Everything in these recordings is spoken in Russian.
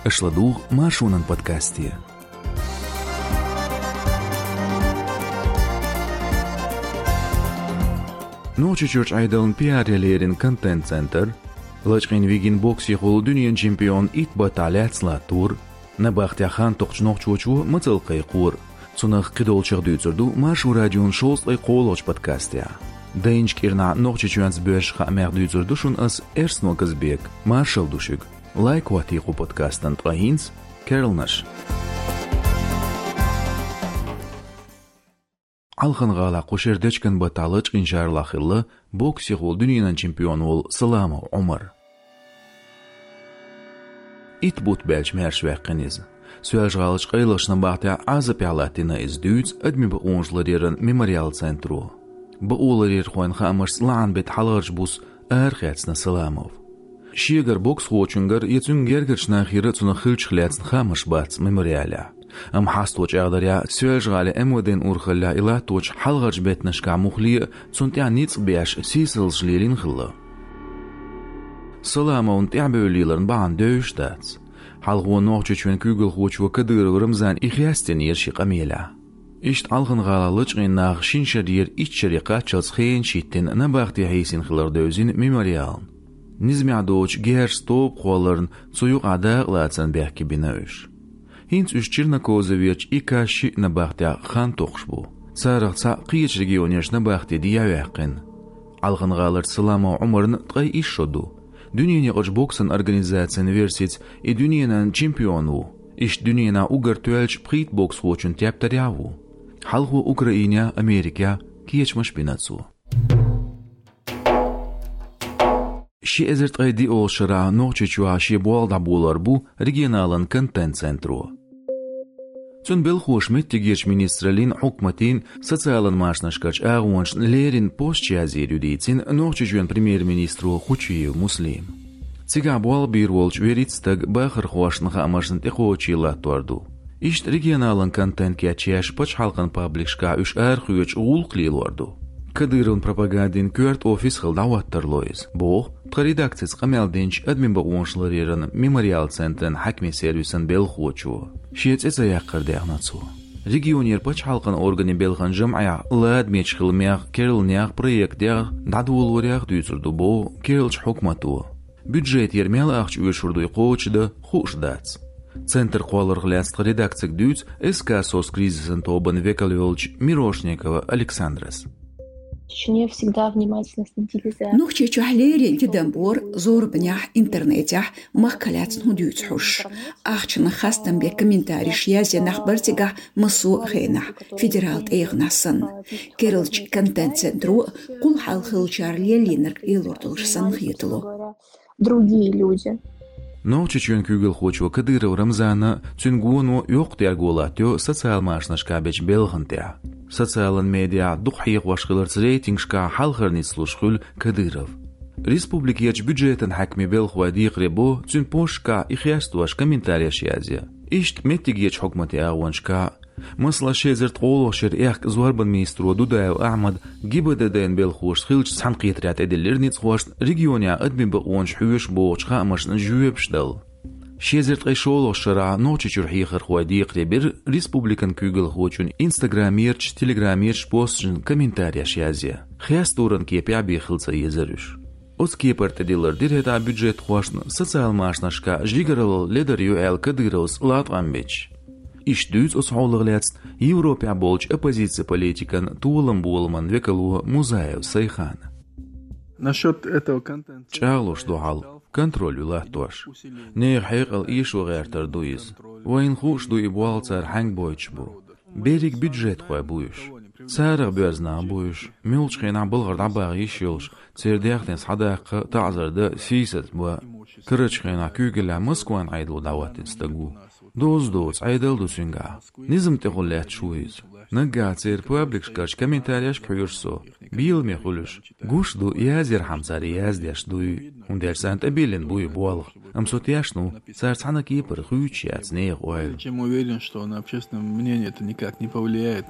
اشلدوغ ما شونن بودكاستي. نوچ چورچ ایدلن پیارلیرین کنتنت سنتر لچقین ویگین بوکسی خول دنیان چمپیون ایت باتالیات سلاتور نباخت خان توقش نوچوچو متلقي قور цунах кидолчер дүйцерду машу радион шолстлай қолоч подкастия. Дейнч кирна нохчи чуанс бөш хамер дүйцерду шун ас эрсно казбек маршал душиг. Лайк ватиқу подкастан траинс Керлнаш. Алхан гала қошердечкен баталыч иншарлахылы бокси хол дүниянан чемпион ол Саламов Умар. Ит бут бәлч мәрш вәққениз. Сөәжғалыч қайлышны бақтя азы пялатина издүйц әдмі бұ оңжларерін мемориал центру. Бұ оларер қойн қамыш лаан бет халарж бұс әрхәтсіні Саламов. Шиегер бокс хочунгар ецунгергершна хиры цуна хылчхляцн қамыш бац мемориаля. Ам хастуч ағдаря сөәжғалы әмөден урхылля илатуч халгарж бетнышка мұхли цунтя ниц бәш сисылжлерін қылы. Саламовын тәбөлілерін баған дөйштац. حلقو نوچ چون کوگل خوچ و کدر و رمزان إخیاستن يرشي قميلة. إشت علقن غالالج غين ناخشين شرير إيش شريقات شلص خين شيتن نباختي حيسين خلر دوزين ميموريال. نزمع دوچ جير ستوب خولرن سويق عداق لاتسان بيحكي بناوش. هينس اشترنا كوزويتش إيكاشي نباختي خان توخشبو. سارغ تسا قيش رجيونيش نباختي ديا ويحقن. علقن غالر سلامة عمرن تغي إيش شدو. Дүниене оч боксын организациян версиц и дүниенан чемпиону. Иш дүниена угар туэлч прит бокс вочун тяптаряву. Халху Украиня, Америка, киечмаш пинацу. Ши эзерт айди олшыра нохчичуа ши буалда булар бу регионалын контент центру. Цун белхуш меттигеш министралин хукматин социалын машнашкач агуанш лерин постчазир юдейцин нохчичуан премьер-министру Хучиев Муслим. Цига буал бирволч верицтаг бахыр хуашныха амашын тихуочила туарду. Ишт регионалын контент кячеш пач халкан пабликшка үш архуеч улклилуарду. Кадырын пропагандин кюрт офис хылдаваттарлойыз. Бо, редакцияц қамелденч админ бағуаншларерін мемориал центрін хакми сервисін белхуочу. Шиец эца яққырды ағнацу. Регионер пач халқын органи белхан жамая лад мечхылмяқ керілняқ проектяқ дадуылуаряқ дүйзірді бо керілч хукмату. Бюджет ермел ақч өшірді қоочыды хушдац. Центр қуалырғылястық редакцик дүйц СК СОС кризисын тобын векалеволч Мирошникова Александрас. Не всегда внимательно следили за... نوخشي چوحليرين تدنبور زور بنياح انترنتيح مخكالات نهديوت حوش اخشن خاستن بي كومنتاري شيازي نخبرتيغا مسو خينح فيدرالت ايغناسن كيرلج كونتنت центру قول حال خلچار ليلينر إلوردلشسن خيتلو Другие люди. Ночи чуен күгіл хочуа кадыры рамзана цүнгуну йоқ тергулатё социал машнашка беч белхантя. Социалын медиа духиq вашқылырц рейтингшка халхарни слушхул кадыров. Республикияч бюджетен хакми белхуа диqrebo цүн пошка ихястуаш комментарияш язия. Ишт меттигияч хукмати агуаншка مثل شيزرت قولو شر إخك زواربن ميسترو دودايو أحمد جيبدا دين بالخوش خيلش سانقيت رات إدليرنيت خوش ريجيونيا أدمي بقونش حيوش بوش خامش نجويبش دل شيزرت قيشولو شرع نوچي چرحي خرخوا ديقري بير ريسبوبليكن كوغل خوچون إنستغراميرش تليغراميرش بوستشن كومنتارياش يازيا خياس دورن كيبيع بيخلصا يزرش От кипарта дилар дирета бюджет خواشن социал машнашка жигарал ледер юэл кадырос латвамбич. Иш дүйц осхаулыгляц Европа болч оппозиция политикан тулам булман векалу Музаев Сайхан. Насчет этого контента. Чалуш дуал контроль латош. Не хайгал иш вгартар дуиз. Вайн хуш ду ибуал цар ханг бойчбу. Берег бюджет хой буйш. Царг бязна буйш. Милч хина булгар дабаг ишилш. Цердяхтен садaq تعزرد سيست бу. Кырыч хина күгелә Москван айдыл даватын стагу. Доз айдал дусинга. Низм тегулят шуиз. Нагацер пабликшкач комментарияш кюрсо. Бил мехулш. Гушду язер хамзари яздяш дуй. Ундерсант абилен буй буал. Амсотяшну царцана кипр хуючац не гуай. Чем уверен, что на общественное мнение это никак не повлияет.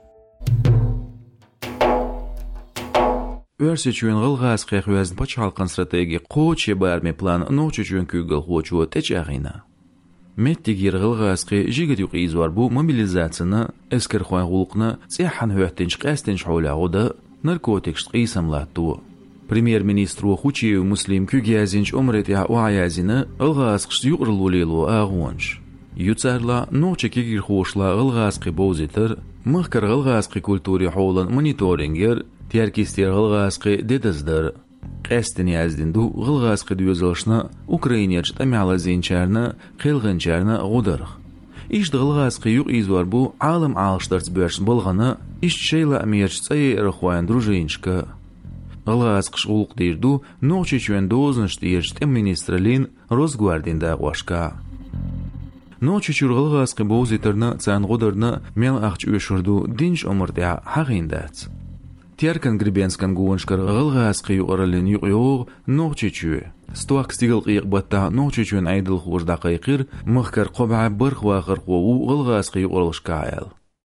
Örseçüyen gılğas qeqwezn paç halqan strategi qoç barmi plan noçuçun kügül qoçu teçağina. متجير غلغاسقي جيجد يقيزوار بو موبيليزاتنا اسكر خوان غولقنا سيحن هوتنش قاستنش حولا غدا ناركوتكس قيسم لاتو بريمير مينسترو خوشي مسلم كوغيازينش عمرت يا وعيازنا غلغاسقش يقرلو ليلو اغونش يوتسارلا نوچه كيغير خوشلا غلغاسقي بوزيتر مخكر غلغاسقي كولتوري حولن مونيتورينجر تياركيستير غلغاسقي ديدزدر قاستن يازدندو غلغاسقي دوزلشنا اوكراينيرج تمعلا زينچارنا قيلغنچارنا غودرخ إيش غلغاسقي يقيزوار بو عالم عالشترز بيرش بلغنا إيش شيلا أميرش تسايي رخوان دروجينشكا غلغاسقش غلق ديردو نوچي چوين دوزنش ديرش تم منسترالين روزگواردين داغواشكا نوچي چور غلغاسقي بوزيترنا تسان غودرنا ميل اخچ اوشردو دينش عمر ديا حقين دات تياركن گريبينسكن گوونشكر غلغاسقي يقرلين يقيوغ نوچي چوي ستواك ستيغل قيق بطا نوچي چوين عيدل خوش دقيقير مخكر قبع برخ واخر قوو غلغاسقي يقرلش كايل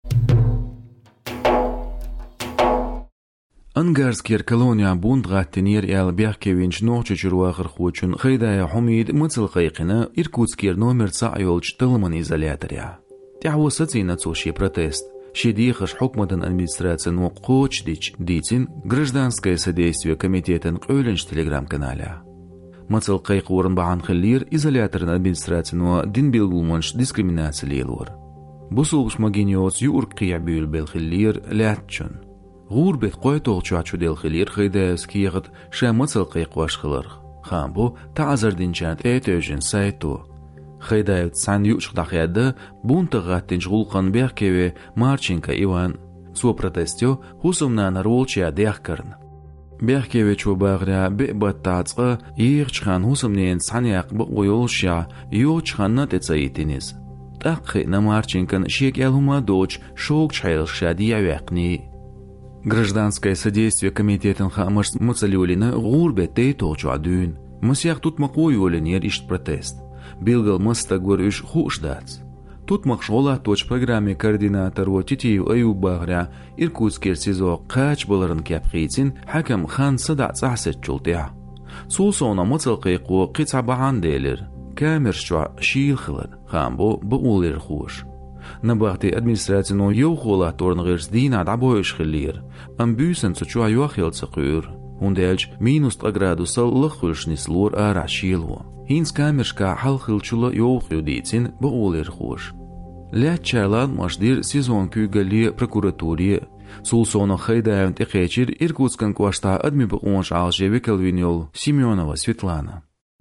انگارسكير كولونيا بوند غاتنير يال بيحكيوينش نوچي چور واخر خوچون خيدايا حميد متل قيقنا إركوتسكير نومر ساعيولش تلمن إزالياتريا تعوساتينا تسوشي протест شديخش حكمتن администрациян وقوч дитин гражданское содействие комитетен قولنش телеграм-каналя. Мацал қайқ орын баған қыллер изоляторын администрациян дин белгулманш дискриминация лейлор. Бусулбуш магениоц юрк қия бюл бел қыллер ләтчун. Ғур бет қой тоғчуачу дел қыллер қайдаевс киեղыт ша мацал қайқ ваш қылыр. Хамбу таазардинчанд әтөжін сайту. خيدايف تسعن يوشق داخيادة بونت غاتنش غلقان بيحكيوه مارچينكا إيوان سو протестيو حسومنا نرولشيا ديحكرن بيحكيوه چو باغريا بيبات تاعتقا يغشخان حسومنين تسعنياق بقويولشيا يوشخان نتتسايتينيز تاقخينا مارچينكن شيك يالهما دوچ شوق чайлшя дияуяқни Гражданское содействие комитетен хамаш муцалиулина гурбетей толчуадун مسيح تطمقوي ولنير إشت протест بيلغل مستقور إش خوش داتس تطمق شغلة توش программе координатор وتيتيو أيوب باغريا إركوتسكير سيزو قاچ بلرن كابخيتين حكم خان صدع صحسة جلتيا سوصونا متلقيقو قطع بعان ديلر كامر شوع شيل خلر خامبو بقولير خوش نباغتي أدمنستراتينو يو خولا تورن غيرس دينا دعبوش خلير أم بيسن سوچوا يوخيل تسقير هندالج مينوس تقرادو لخولش نسلور آراشيلو هينس كامرشكا حلخلچولا يوخيو ديتين بقولير خوش لا تشارلان مشدير سيزون كوغالي بروكوراتوري سولسونو خيدايون تقيچير إركوتسكن كواشتا أدمي بقونش عالجيوي كالوينيول سيميونова سветлана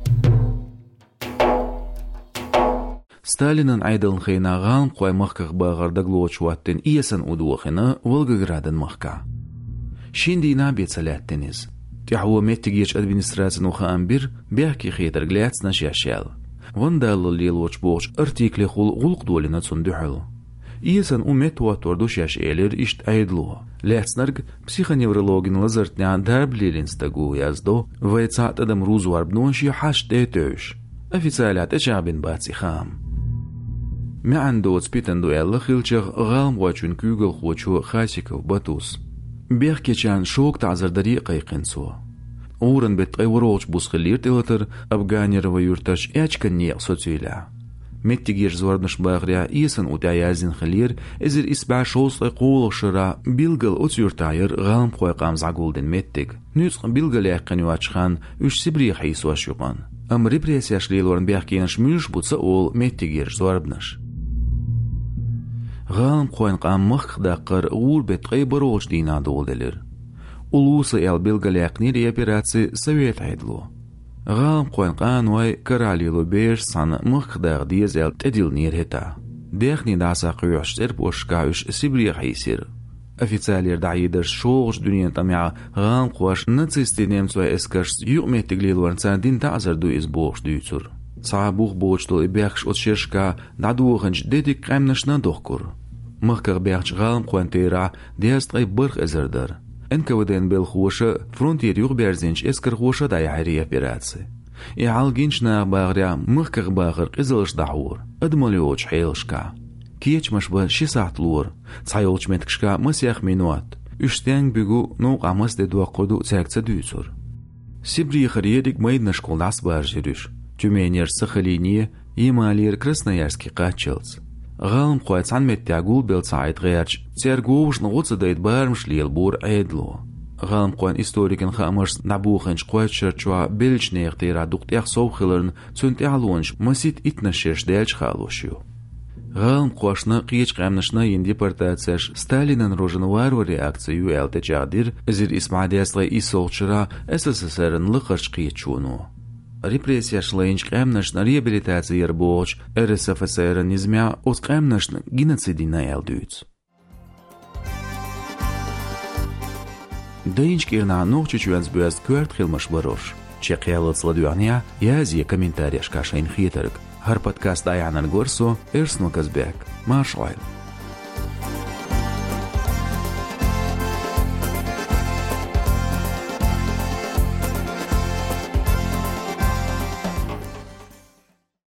ستالينن عيدلن خينا غان قوي مخكخ باغر دقلوچ واتن إيسن أدوخنا والغغرادن مخكا شيندينا بيتسالاتنز تحوى متجيش أدمنستراتيون وخامبير بيحكي خيتر غلاتسنا شاشال وندال الليلوچ بوش ارتيكلي خول غلق دولنا تسندحل إيسن أمت واتوردو شاش إيلر إشت عيدلو لاتسنرگ بسيخانيورولوجين لزرتنيا داربليلينستاغو يازدو ويتساعت أدم روزوار بنونشي حاش ديتوش أفيتسالات أجابين باتسي خام معندو تسبيتندو يالا خيلچغ غالم واچون كوغل خوچو خاسيكو باتوس بيحكي چان شوك تعزر دريقة يقنسو أورن بتقي وروش بوس خلير تلتر أبغانير ويورتش إيشكن نيق سوتيلا متجير زوردنش باغريا إيسن أوتايازين خلير إزر إسبع شوص يقول شرا بيلغل أوتيورتاير غالم قوي قام زعقولدن متج نيوتق بيلغل يقن واتشخان وش سبريخ يسواش يقان أم ريبريسياش ليلورن بيحكينش ميلش بوتساول متجير زوردنش غالم قوين قام مخ داقر غور بتقي بروش دينا دولدلر улусы ел белгалякнир и операции совет айдлу. Галам қойн қанвай каралилу беш саны мұқдақ диез ел тедил нирхета. Дехни даса қүйоштер бошка үш сибрия хайсир. Официалер дайдер шоғыш дүнien тамя галам қош нацисти немцуа эскаш югметтиглилуарн цандин тазарду из бош дүйцур. Саабух бочтул и бяхш от шешка надуғанч дедик қаймнашна доқкур. Мұққар бяхч галам қойн тейра диез тғай бұрқ эзердер. انكودين بالخوشة فرونتير يغبرزينش اسكر خوشة داي حرية بيراتسي يعالجينشنا باغريا مخكغ باغر قزلش دعور ادماليوش حيلشكا كيش مشبه شي ساعت لور تسايولش متكشكا مسيخ مينوات اشتيان بيغو نوق عمس دي دوقودو تاكتا دوزور سيبري خريدك مايدنا شكول داس بارجيرش Тюменер Сахалине, Ямалир Красноярский Качелц. غالم قوات عن متعقول بيلتعيد غيرج تيرجوش نغوص دايت بارمش ليلبور عيدلو غالم قوان إستوريكن خامرس نبوخنش قوات شرچوا بيلش نيغتيرا دوقت إخصو خلرن تنت إعلونش مسيت إتنشيش دالش خالوشيو غالم قواشنا قيش قامنشنا ينديبرتاتساش ستالينن روجنوار ورياكцию элте جادير زير اسمع ديسلي إيسولشرا SSSRن لقرش قيتشونو Репрессия шлейнч қэмнашна реабилитация ербоч, РСФСР низмя оз қэмнашна геноцидина элдуйц. Дейнч кирна нохчу чуэнс бюэст куэрт хилмаш барош. Чекъялыц ладуяния, язия комментарияш кашайн хитарык. Хар подкаст аянан горсо, эрсно казбек. Маршвайл.